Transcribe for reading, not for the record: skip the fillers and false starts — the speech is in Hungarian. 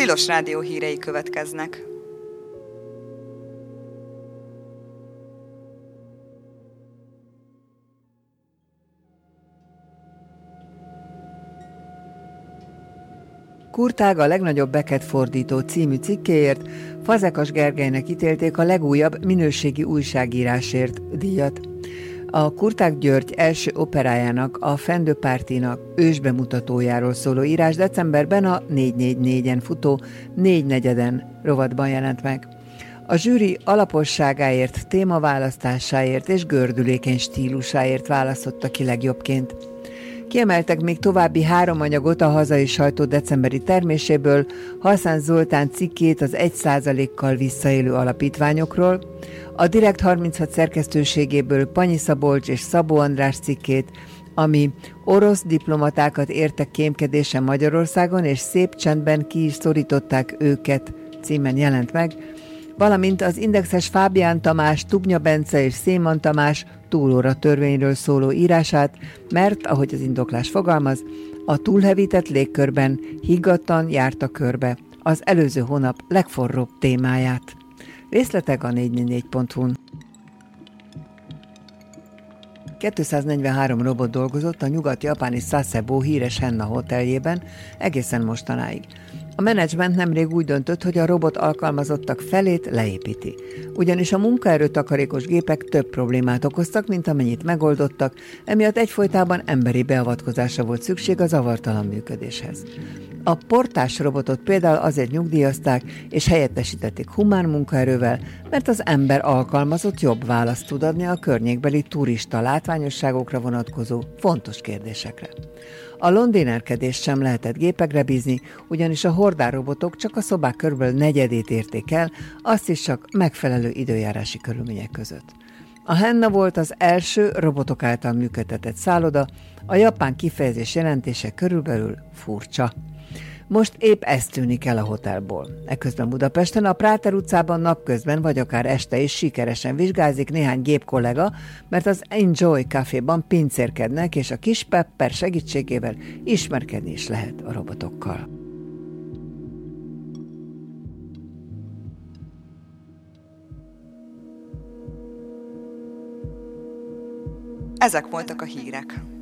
Tilos Rádió hírei következnek. Kurtág a legnagyobb Beckett fordító című cikkéért Fazekas Gergelynek ítélték a legújabb minőségi újságírásért díjat. A Kurtág György első operájának, a Fendő Pártinak ősbemutatójáról szóló írás decemberben a 444-en futó 4/4 rovatban jelent meg. A zsűri alaposságáért, témaválasztásáért és gördülékeny stílusáért választotta ki legjobbként. Kiemeltek még további 3 anyagot a hazai sajtó decemberi terméséből, Haszán Zoltán cikkét az 1%-kal visszaélő alapítványokról, a Direkt 36 szerkesztőségéből Panyi Szabolcs és Szabó András cikkét, ami orosz diplomatákat értek kémkedésen Magyarországon, és szép csendben ki is szorították őket címen jelent meg, valamint az Indexes Fábián Tamás, Tubnya Bence és Széman Tamás túlóra törvényről szóló írását, mert, ahogy az indoklás fogalmaz, a túlhevített légkörben higgadtan járta körbe az előző hónap legforróbb témáját. Részletek a 444.hu-n. 243 robot dolgozott a nyugat-japáni Sasebo híres Henna hoteljében egészen mostanáig. A menedzsment nemrég úgy döntött, hogy a robot alkalmazottak felét leépíti. Ugyanis a munkaerőtakarékos gépek több problémát okoztak, mint amennyit megoldottak, emiatt egyfolytában emberi beavatkozásra volt szükség a zavartalan működéshez. A portás robotot például azért nyugdíjazták és helyettesítették humán munkaerővel, mert az ember alkalmazott jobb választ tud adni a környékbeli turista látványosságokra vonatkozó fontos kérdésekre. A londénerkedést sem lehetett gépekre bízni, ugyanis a hordárrobotok csak a szobák körülbelül negyedét érték el, azt is csak megfelelő időjárási körülmények között. A Henna volt az első robotok által működtetett szálloda, a japán kifejezés jelentése körülbelül furcsa. Most épp ez tűnik el a hotelból. Eközben Budapesten a Práter utcában napközben vagy akár este is sikeresen vizsgázik néhány gépkollega, mert az Enjoy Caféban pincérkednek, és a kis Pepper segítségével ismerkedni is lehet a robotokkal. Ezek voltak a hírek.